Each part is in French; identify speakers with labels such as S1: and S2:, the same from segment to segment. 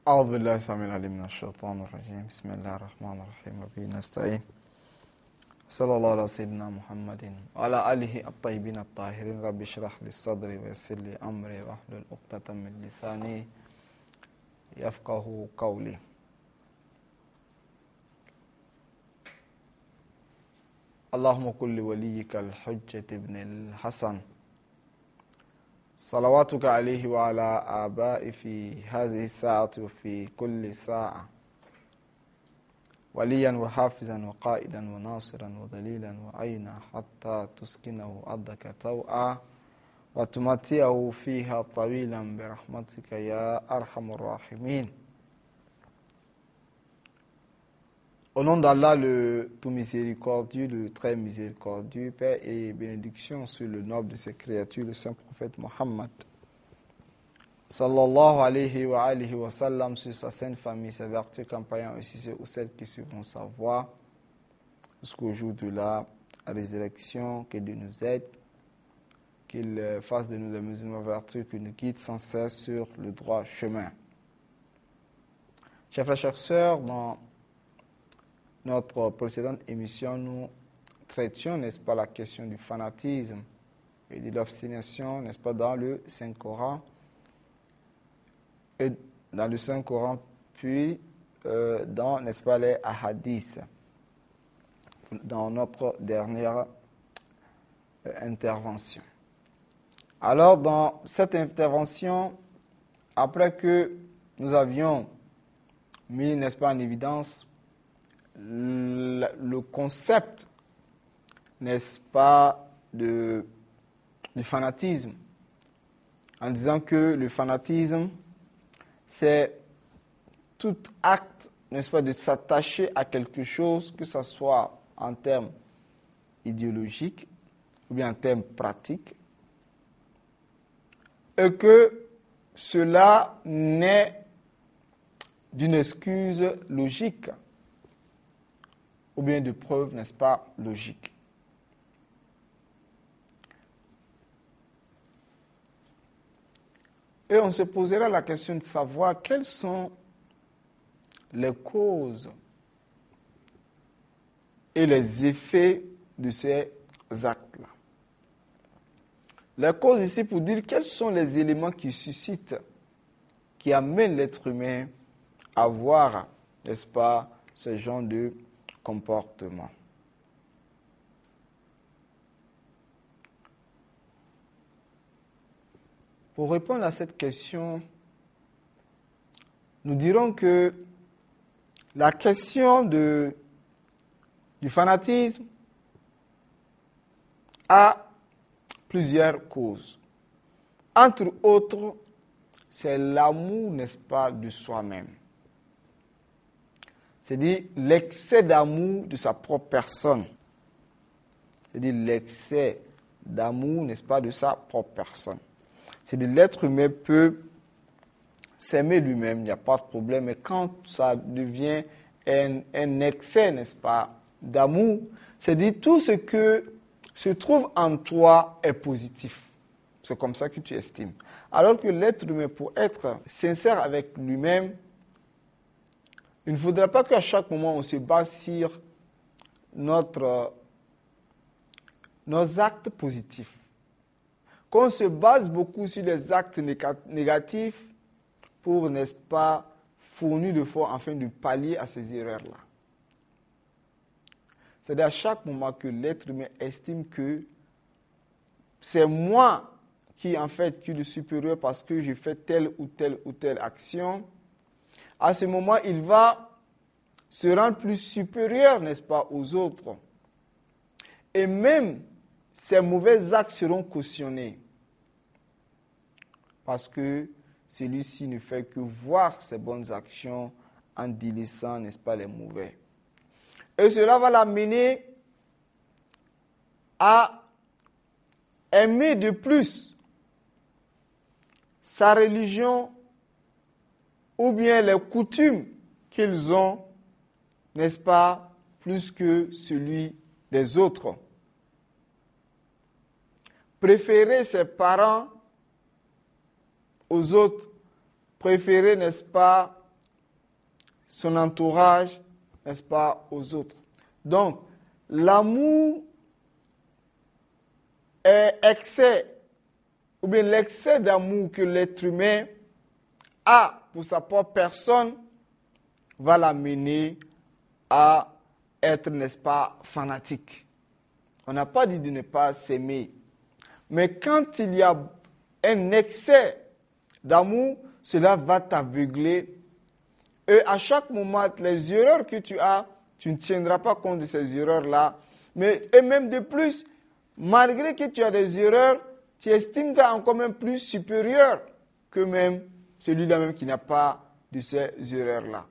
S1: أعوذ بالله السميع العليم من الشيطان الرجيم بسم الله الرحمن الرحيم وبه نستعين صلى الله على سيدنا محمد وعلى آله الطيبين الطاهرين رب اشرح لي صدري ويسر لي أمري واحلل عقدة من لساني يفقه قولي. اللهم كن لوليك الحجة ابن الحسن صلواتك عليه وعلى آبائه في هذه الساعة وفي كل ساعة وليا وحافظا وقائدا وناصرا وذليلا وعينا حتى تسكنه أرضك طوعا وتمتعه فيها طويلا برحمتك يا أرحم الراحمين. Au nom d'Allah, le tout miséricordieux, le très miséricordieux, paix et bénédiction sur le noble de ses créatures, le saint prophète Mohammed, sallallahu alayhi wa alihi wa sallam, sur sa sainte famille, ses vertus, compagnons et ceux ou celles qui suivront sa voie jusqu'au jour de la résurrection, que Dieu nous aide, qu'il fasse de nous des musulmans vertueux, qu'il nous guide sans cesse sur le droit chemin. Chers frères, chères sœurs, dans notre précédente émission, nous traitions, n'est-ce pas, la question du fanatisme et de l'obstination, n'est-ce pas, dans le Saint-Coran, et dans le Saint-Coran, puis dans, n'est-ce pas, les hadiths, dans notre dernière intervention. Alors, dans cette intervention, après que nous avions mis, n'est-ce pas, en évidence le concept, n'est-ce pas, du fanatisme, en disant que le fanatisme, c'est tout acte, n'est-ce pas, de s'attacher à quelque chose, que ce soit en termes idéologiques ou bien en termes pratiques, et que cela naît d'une excuse logique ou bien de preuves, n'est-ce pas, logiques. Et on se posera la question de savoir quelles sont les causes et les effets de ces actes-là. Les causes ici pour dire quels sont les éléments qui suscitent, qui amènent l'être humain à avoir, n'est-ce pas, ce genre de comportement. Pour répondre à cette question, nous dirons que la question du fanatisme a plusieurs causes. Entre autres, c'est l'amour, n'est-ce pas, de soi-même. C'est-à-dire l'excès d'amour de sa propre personne. C'est-à-dire l'excès d'amour, n'est-ce pas, de sa propre personne. C'est-à-dire l'être humain peut s'aimer lui-même, il n'y a pas de problème. Mais quand ça devient un excès, n'est-ce pas, d'amour, c'est-à-dire tout ce que se trouve en toi est positif. C'est comme ça que tu estimes. Alors que l'être humain, pour être sincère avec lui-même, il ne faudrait pas qu'à chaque moment on se base sur nos actes positifs. Qu'on se base beaucoup sur les actes négatifs pour, n'est-ce pas, fournir d'efforts afin de pallier à ces erreurs-là. C'est-à-dire à chaque moment que l'être humain estime que c'est moi qui, en fait, qui est le supérieur parce que j'ai fait telle ou telle action, à ce moment, il va se rendre plus supérieur, n'est-ce pas, aux autres. Et même, ces mauvais actes seront cautionnés. Parce que celui-ci ne fait que voir ses bonnes actions en délaissant, n'est-ce pas, les mauvais. Et cela va l'amener à aimer de plus sa religion ou bien les coutumes qu'ils ont, n'est-ce pas, plus que celui des autres. Préférer ses parents aux autres, préférer, n'est-ce pas, son entourage, n'est-ce pas, aux autres. Donc, l'amour est excès, ou bien l'excès d'amour que l'être humain a pour sa propre personne va l'amener à être, n'est-ce pas, fanatique. On n'a pas dit de ne pas s'aimer. Mais quand il y a un excès d'amour, cela va t'aveugler. Et à chaque moment, les erreurs que tu as, tu ne tiendras pas compte de ces erreurs-là. Et même de plus, malgré que tu as des erreurs, tu estimes toi encore même plus supérieur que même celui-là même qui n'a pas de ces erreurs-là.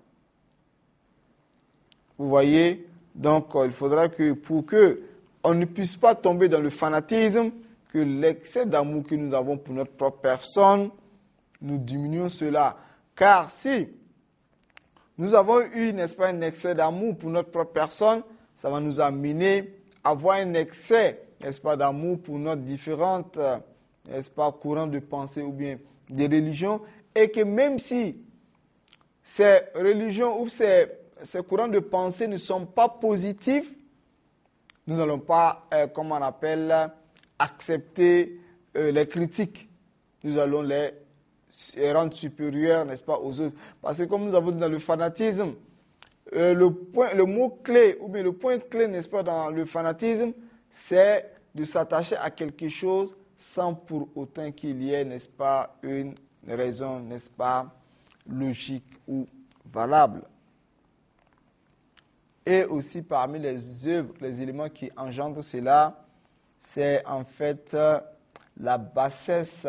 S1: Vous voyez, donc il faudra que pour que on ne puisse pas tomber dans le fanatisme, que l'excès d'amour que nous avons pour notre propre personne, nous diminuons cela. Car si nous avons eu, n'est-ce pas, un excès d'amour pour notre propre personne, ça va nous amener à avoir un excès, n'est-ce pas, d'amour pour notre différentes, n'est-ce pas, courants de pensée ou bien des religions, et que même si ces religions ou ces courants de pensée ne sont pas positifs, nous n'allons pas, comme on appelle, accepter les critiques. Nous allons les rendre supérieurs, n'est-ce pas, aux autres. Parce que comme nous avons dit dans le fanatisme, le mot clé, ou bien le point clé, n'est-ce pas, dans le fanatisme, c'est de s'attacher à quelque chose sans pour autant qu'il y ait, n'est-ce pas, une raison, n'est-ce pas, logique ou valable. Et aussi parmi les œuvres, les éléments qui engendrent cela, c'est en fait la bassesse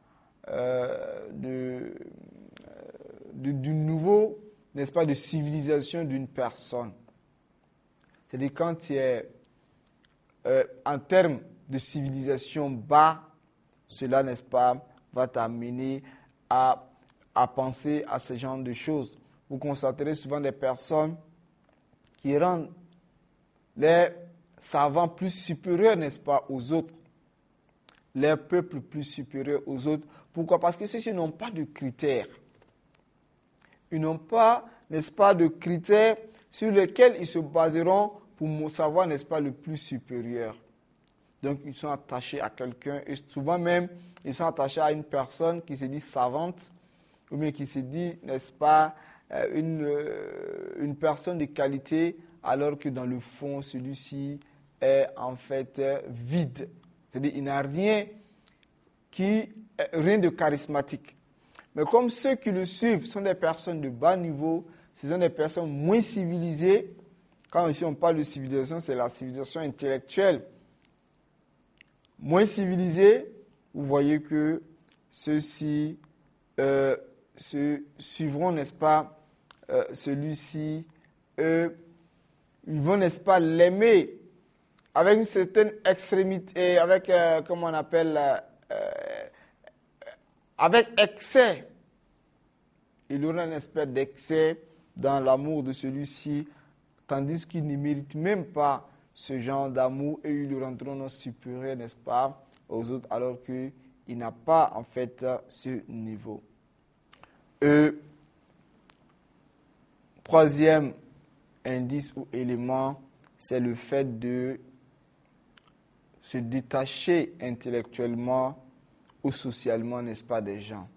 S1: du nouveau, n'est-ce pas, de civilisation d'une personne. C'est-à-dire quand tu es en termes de civilisation bas, cela, n'est-ce pas, va t'amener à penser à ce genre de choses. Vous constaterez souvent des personnes qui rendent les savants plus supérieurs, n'est-ce pas, aux autres, les peuples plus supérieurs aux autres. Pourquoi? Parce que ceux-ci n'ont pas de critères. Ils n'ont pas, n'est-ce pas, de critères sur lesquels ils se baseront pour savoir, n'est-ce pas, le plus supérieur. Donc, ils sont attachés à quelqu'un et souvent même, ils sont attachés à une personne qui se dit savante ou bien qui se dit, n'est-ce pas, une personne de qualité, alors que dans le fond, celui-ci est en fait vide. C'est-à-dire qu'il n'a rien de charismatique. Mais comme ceux qui le suivent sont des personnes de bas niveau, ce sont des personnes moins civilisées. Quand ici on parle de civilisation, c'est la civilisation intellectuelle. Moins civilisés, vous voyez que ceux-ci se suivront, n'est-ce pas, celui-ci, ils vont, n'est-ce pas, l'aimer avec une certaine extrémité, avec, comment on appelle, avec excès. Il y aura une espèce d'excès dans l'amour de celui-ci, tandis qu'il ne mérite même pas ce genre d'amour et ils le rendront supérieur, n'est-ce pas, aux autres, alors qu'il n'a pas, en fait, ce niveau. Troisième indice ou élément, c'est le fait de se détacher intellectuellement ou socialement, n'est-ce pas, des gens.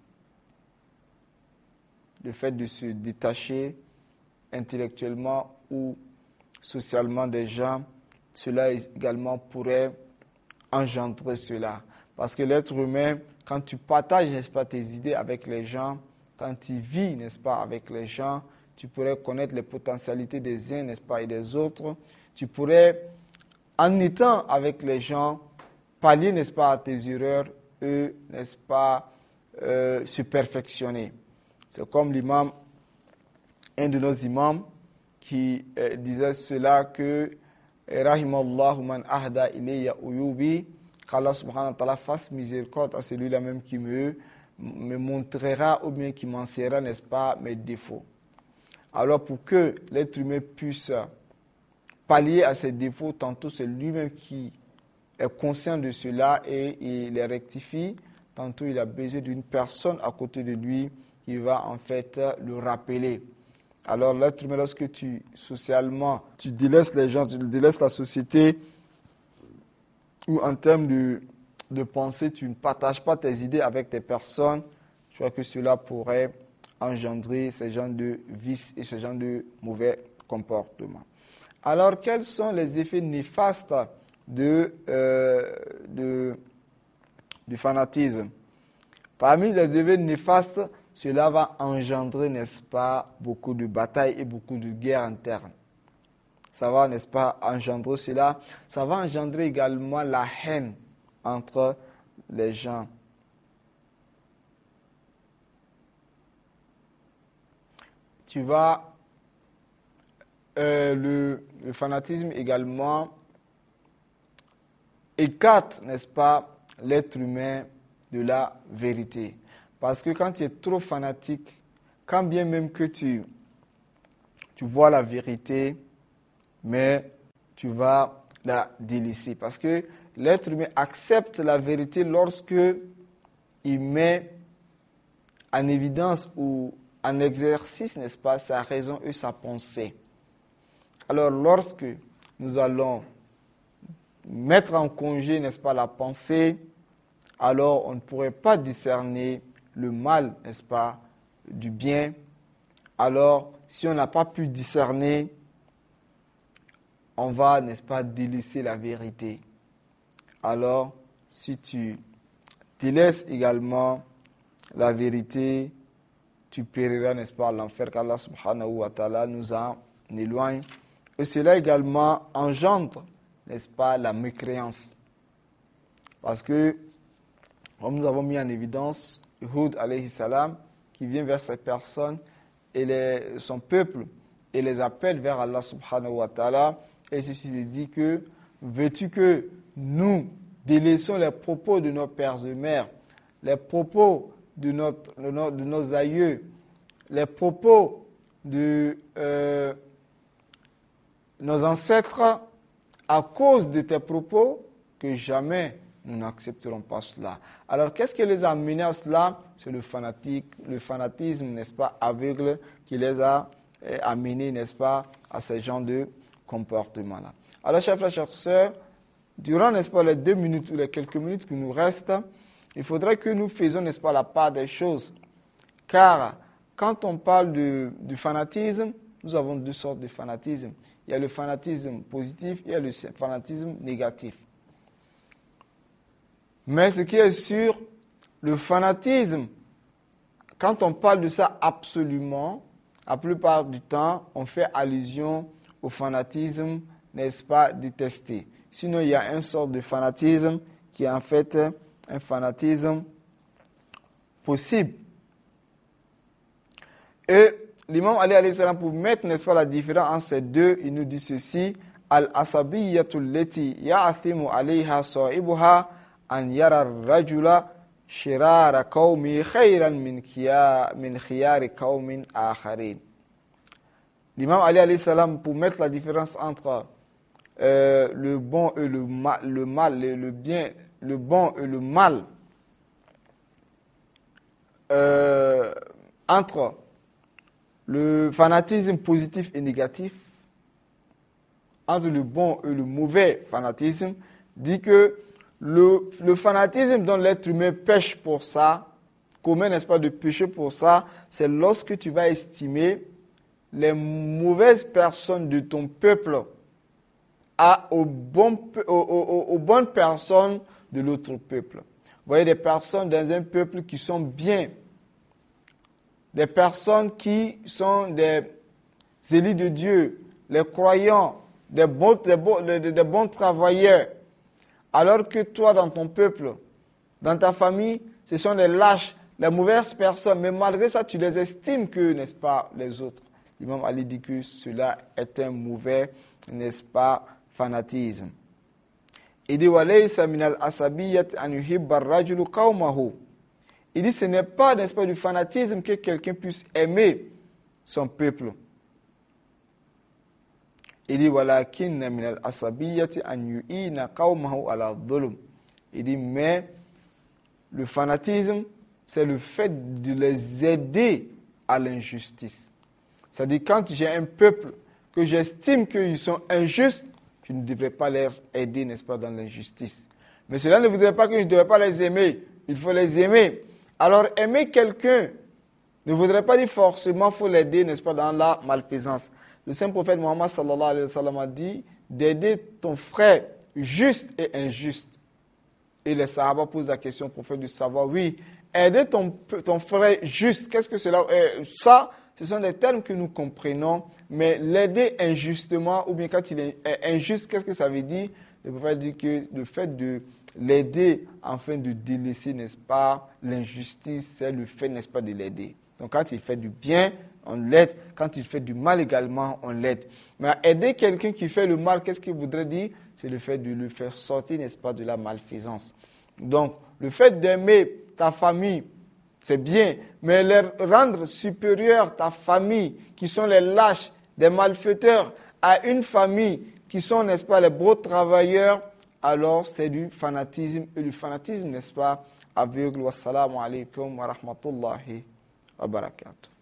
S1: Le fait de se détacher intellectuellement ou socialement des gens, cela également pourrait engendrer cela. Parce que l'être humain, quand tu partages, n'est-ce pas, tes idées avec les gens, quand tu vis, n'est-ce pas, avec les gens, tu pourrais connaître les potentialités des uns, n'est-ce pas, et des autres. Tu pourrais, en étant avec les gens, pallier, n'est-ce pas, à tes erreurs, et, n'est-ce pas, se perfectionner. C'est comme l'imam, un de nos imams, qui disait cela que Rahimallahu man ahda ilayya uyubi, qu'Allah subhanahu wa ta'ala fasse miséricorde à celui-là même qui me montrera ou bien qui m'enseignera, n'est-ce pas, mes défauts. Alors pour que l'être humain puisse pallier à ses défauts, tantôt c'est lui-même qui est conscient de cela et il les rectifie, tantôt il a besoin d'une personne à côté de lui qui va en fait le rappeler. Alors l'être humain, lorsque socialement, tu délaisses les gens, tu délaisses la société, ou en termes de pensée, tu ne partages pas tes idées avec des personnes, je crois que cela pourrait engendrer ce genre de vices et ce genre de mauvais comportements. Alors, quels sont les effets néfastes du fanatisme? Parmi les effets néfastes, cela va engendrer, n'est-ce pas, beaucoup de batailles et beaucoup de guerres internes. Ça va, n'est-ce pas, engendrer cela. Ça va engendrer également la haine entre les gens. Tu vas, le fanatisme également écarte, n'est-ce pas, l'être humain de la vérité. Parce que quand tu es trop fanatique, quand bien même que tu vois la vérité, mais tu vas la délaisser. Parce que l'être humain accepte la vérité lorsque il met en évidence ou en exercice, n'est-ce pas, sa raison et sa pensée. Alors, lorsque nous allons mettre en congé, n'est-ce pas, la pensée, alors on ne pourrait pas discerner le mal, n'est-ce pas, du bien. Alors, si on n'a pas pu discerner, on va, n'est-ce pas, délaisser la vérité. Alors, si tu délaisses également la vérité, tu périras, n'est-ce pas, à l'enfer qu'Allah subhanahu wa ta'ala nous en éloigne. Et cela également engendre, n'est-ce pas, la mécréance. Parce que, comme nous avons mis en évidence, Hud alayhi salam, qui vient vers ces personnes et son peuple et les appelle vers Allah subhanahu wa ta'ala, et ceci dit que, veux-tu que nous délaissons les propos de nos pères et mères, les propos de nos aïeux, les propos de nos ancêtres, à cause de tes propos, que jamais nous n'accepterons pas cela. Alors, qu'est-ce qui les a amenés à cela? C'est le fanatisme, n'est-ce pas, aveugle, qui les a amenés, n'est-ce pas, à ce genre de comportement-là. Alors, chers frères, chères sœurs, durant, n'est-ce pas, les 2 minutes ou les quelques minutes qui nous restent, il faudrait que nous faisions, n'est-ce pas, la part des choses. Car, quand on parle du fanatisme, nous avons 2 sortes de fanatisme. Il y a le fanatisme positif et il y a le fanatisme négatif. Mais ce qui est sûr, le fanatisme, quand on parle de ça absolument, la plupart du temps, on fait allusion au fanatisme, n'est-ce pas, détesté. Sinon, il y a une sorte de fanatisme qui est en fait un fanatisme possible. Et l'imam Ali alayhi salam, pour mettre, n'est-ce pas, la différence entre ces deux, il nous dit ceci: Al-asabiyatul lati ya'athimu alayha sa'ibuha an yara rajula shirara qawmi khayran min khiyari qawmin akharin. L'imam Ali alayhi salam, pour mettre la différence entre le bon et le mal, le bien, le bon et le mal, entre le fanatisme positif et négatif, entre le bon et le mauvais fanatisme, dit que le fanatisme dont l'être humain pêche pour ça, commet, n'est-ce pas, de péché pour ça, c'est lorsque tu vas estimer les mauvaises personnes de ton peuple aux bonnes personnes de l'autre peuple. Vous voyez des personnes dans un peuple qui sont bien, des personnes qui sont des élus de Dieu, les croyants, des bons travailleurs, alors que toi, dans ton peuple, dans ta famille, ce sont les lâches, les mauvaises personnes, mais malgré ça, tu les estimes que, n'est-ce pas, les autres. L'imam Ali dit que cela est un mauvais, n'est-ce pas, fanatisme. Il dit walaysa min al-asabiyyati an yuhibba ar-rajulu qawmahu. Il dit ce n'est pas, n'est-ce pas, du fanatisme que quelqu'un puisse aimer son peuple. Il dit walakinna min al-asabiyyati an yu'ina qawmahu ala dhulm. Il dit mais le fanatisme, c'est le fait de les aider à l'injustice. C'est-à-dire, quand j'ai un peuple que j'estime qu'ils sont injustes, je ne devrais pas les aider, n'est-ce pas, dans l'injustice. Mais cela ne voudrait pas que je ne devrais pas les aimer. Il faut les aimer. Alors, aimer quelqu'un ne voudrait pas dire forcément qu'il faut l'aider, n'est-ce pas, dans la malfaisance. Le saint prophète Mohammed sallallahu alayhi wa sallam a dit d'aider ton frère juste et injuste. Et les Sahaba posent la question au prophète de savoir, oui, aider ton frère juste, qu'est-ce que cela est? Ça, ce sont des termes que nous comprenons, mais l'aider injustement, ou bien quand il est injuste, qu'est-ce que ça veut dire? Le prophète dit que le fait de l'aider afin de délaisser, n'est-ce pas, l'injustice, c'est le fait, n'est-ce pas, de l'aider. Donc quand il fait du bien, on l'aide. Quand il fait du mal également, on l'aide. Mais aider quelqu'un qui fait le mal, qu'est-ce qu'il voudrait dire? C'est le fait de le faire sortir, n'est-ce pas, de la malfaisance. Donc, le fait d'aimer ta famille, c'est bien, mais leur rendre supérieur ta famille, qui sont les lâches, des malfaiteurs, à une famille qui sont, n'est-ce pas, les beaux travailleurs, alors c'est du fanatisme. Et le fanatisme, n'est-ce pas, aveugle. Wassalamu alaikum wa rahmatullahi wa barakatuh.